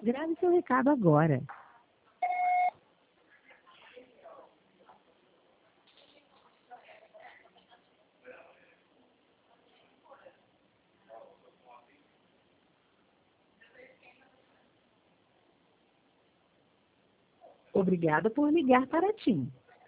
Grave seu recado agora. Obrigada por ligar para a TIM.